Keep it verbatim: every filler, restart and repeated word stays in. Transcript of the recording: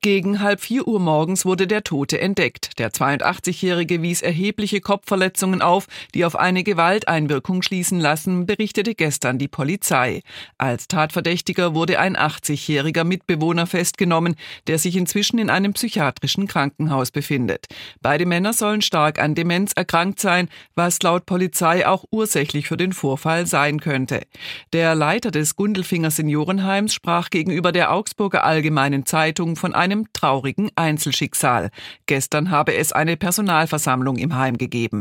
Gegen halb vier Uhr morgens wurde der Tote entdeckt. Der zweiundachtzigjährige wies erhebliche Kopfverletzungen auf, die auf eine Gewalteinwirkung schließen lassen, berichtete gestern die Polizei. Als Tatverdächtiger wurde ein achtzigjähriger Mitbewohner festgenommen, der sich inzwischen in einem psychiatrischen Krankenhaus befindet. Beide Männer sollen stark an Demenz erkrankt sein, was laut Polizei auch ursächlich für den Vorfall sein könnte. Der Leiter des Gundelfinger Seniorenheims sprach gegenüber der Augsburger Allgemeinen Zeitung von einem traurigen Einzelschicksal. Gestern habe es eine Personalversammlung im Heim gegeben.